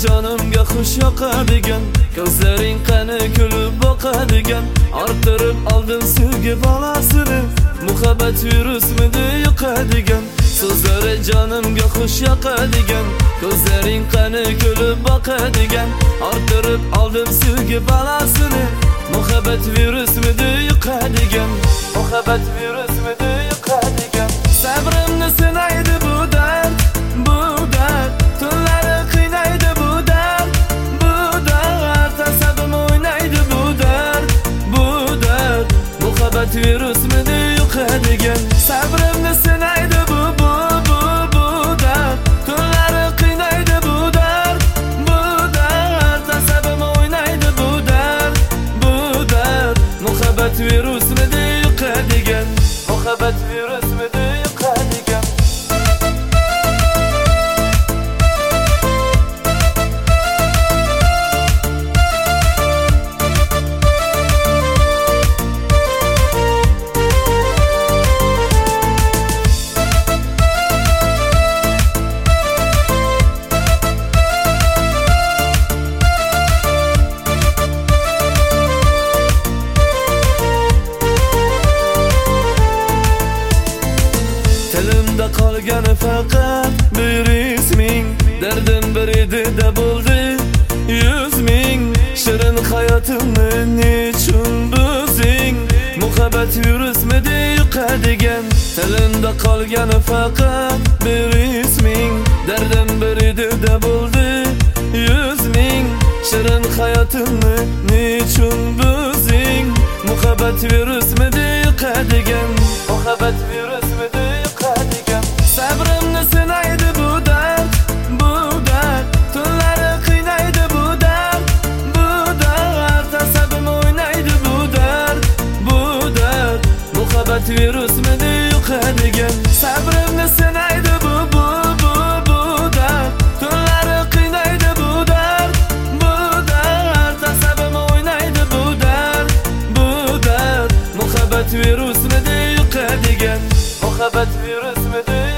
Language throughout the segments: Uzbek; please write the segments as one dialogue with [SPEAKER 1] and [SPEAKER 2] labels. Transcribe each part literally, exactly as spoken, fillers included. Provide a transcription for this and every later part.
[SPEAKER 1] jonimga xush yoqadigan, ko'zlaring qani kulib boqadigan, orttirib oldim sevgi bolasini, muhabbat virusmidi yuqadigan. So'zlari jonimga xush yoqadigan, ko'zlaring qani kulib boqadigan, orttirib oldim sevgi bolasini, muhabbat virusmidi yuqadigan, muhabbat virusmidi yuqadigan. Sabrimni sinaydi bu dard, bu dard, tunlari qiynaydi bu dard, bu dard, asabim o'ynaydi bu dard, bu dard, muhabbat virusmidi yuqadigan. Sabrimni sinaydi bu bu bu bu dard, tunlari qiynaydi bu dard, bu dard, asabim o'ynaydi bu dard, bu dard, muhabbat virusmidi yuqadigan, muhabbat virusmidi yuqadigan. Tilimda qolgani faqat bir isming, dardim bir edi de bo'ldi yuz ming. Shirin hayotimni nechun buzding, muhabbat virusmidi yuqadigan. Tilimda qolgani faqat bir isming, dardim bir edi de bo'ldi yuz ming. Shirin hayotimni nechun buzding, muhabbat virusmidi yuqadigan, muhabbat virusmidi yuqadigan. Sabrimni sinaydi bu dard, bu dard, tunlari qiynaydi bu dard, bu dard, asabim o'ynaydi bu dard, bu dard, muhabbat virusmidi yuqadigan. Sabrimni sinaydi bu bu bu bu dard, tunlari qiynaydi bu dard, bu dard, asabim o'ynaydi bu dard, bu dard, muhabbat virusmidi yuqadigan, muhabbat virusmidi yuqadigan.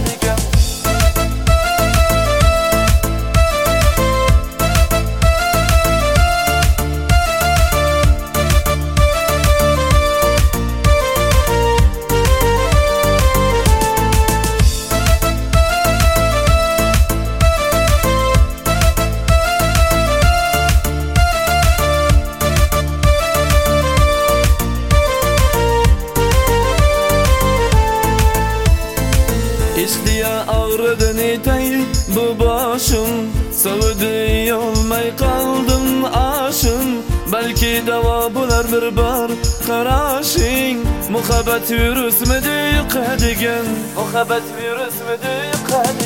[SPEAKER 1] İşdiya ağrıdı netay bu başım, sovudi olmay qaldım aşım. Belki davo bo'lar bir bor qarashing, muhabbat virusmidi yuqadigan, muhabbat virusmidi yuqadigan.